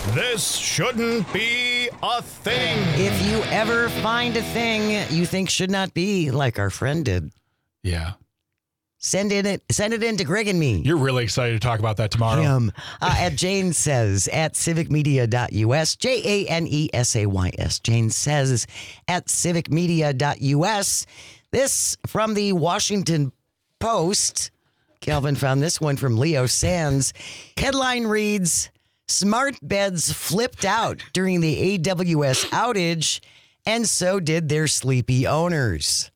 This shouldn't be a thing. If you ever find a thing you think should not be, like our friend did, Yeah. send it in to Greg and me. You're really excited to talk about that tomorrow. Him. At Jane Says at civicmedia.us, JANESAYS. Jane Says at civicmedia.us. This from the Washington Post. Calvin found this one from Leo Sands. Headline reads, Smart beds flipped out during the AWS outage, and so did their sleepy owners.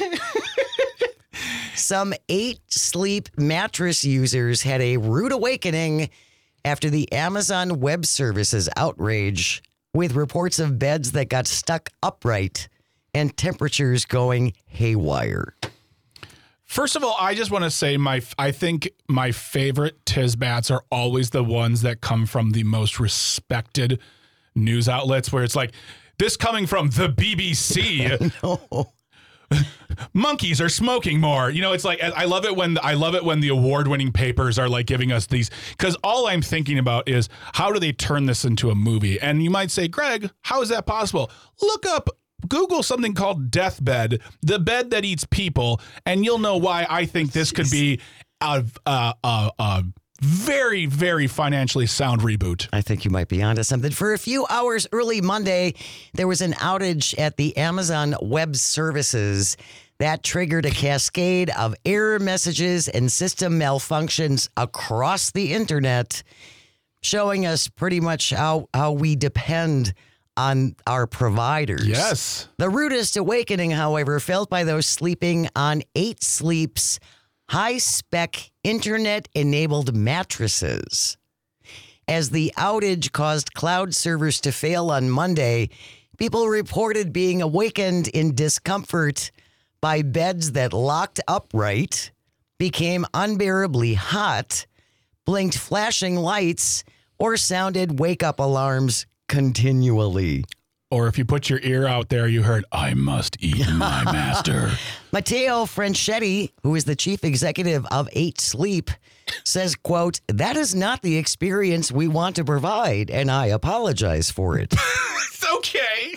Some 8 Sleep mattress users had a rude awakening after the Amazon Web Services outrage, with reports of beds that got stuck upright and temperatures going haywire. First of all, I just want to say I think my favorite Tizbats are always the ones that come from the most respected news outlets, where it's like, this coming from the BBC. Monkeys are smoking more. You know, it's like, I love it when the award-winning papers are like giving us these, because all I'm thinking about is, how do they turn this into a movie? And you might say, Greg, how is that possible? Google something called Deathbed, the bed that eats people, and you'll know why I think this could be a very, very financially sound reboot. I think you might be onto something. For a few hours early Monday, there was an outage at the Amazon Web Services that triggered a cascade of error messages and system malfunctions across the internet, showing us pretty much how we depend on our providers. Yes. The rudest awakening, however, felt by those sleeping on 8 Sleep's high-spec internet-enabled mattresses. As the outage caused cloud servers to fail on Monday, people reported being awakened in discomfort by beds that locked upright, became unbearably hot, blinked flashing lights, or sounded wake-up alarms continually. Or if you put your ear out there, you heard, I must eat my master. Matteo Franchetti, who is the chief executive of 8 Sleep, says, quote, that is not the experience we want to provide, and I apologize for it. It's okay.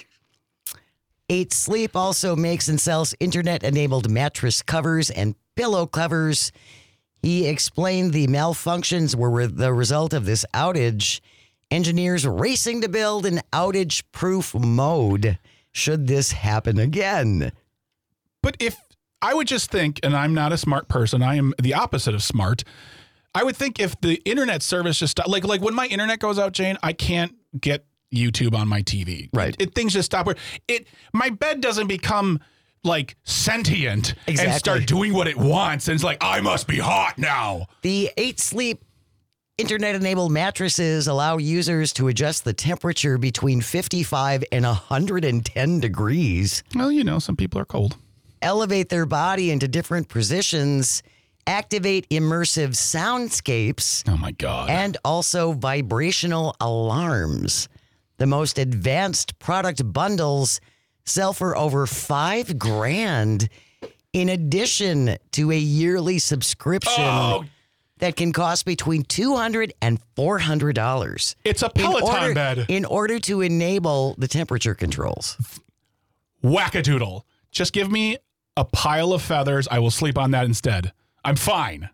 8 Sleep also makes and sells internet-enabled mattress covers and pillow covers. He explained the malfunctions were the result of this outage. Engineers racing to build an outage-proof mode should this happen again. But if I would just think, and I'm not a smart person, I am the opposite of smart. I would think if the internet service just stopped, like when my internet goes out, Jane, I can't get YouTube on my TV. Right. Things just stop. My bed doesn't become like sentient and start doing what it wants. And it's like, I must be hot now. The 8 Sleep internet-enabled mattresses allow users to adjust the temperature between 55 and 110 degrees. Well, you know, some people are cold. Elevate their body into different positions, activate immersive soundscapes. Oh, my God. And also vibrational alarms. The most advanced product bundles sell for over $5,000 in addition to a yearly subscription that can cost between $200 and $400. It's a Peloton bed. In order to enable the temperature controls. Wackadoodle. Just give me a pile of feathers. I will sleep on that instead. I'm fine.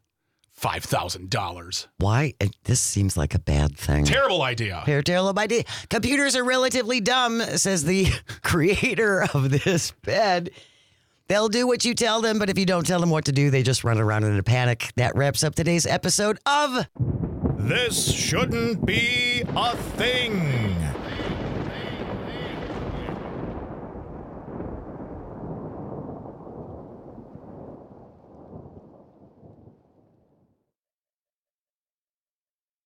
$5,000. Why? This seems like a bad thing. Terrible idea. Terrible idea. Computers are relatively dumb, says the creator of this bed. They'll do what you tell them, but if you don't tell them what to do, they just run around in a panic. That wraps up today's episode of This shouldn't be a thing.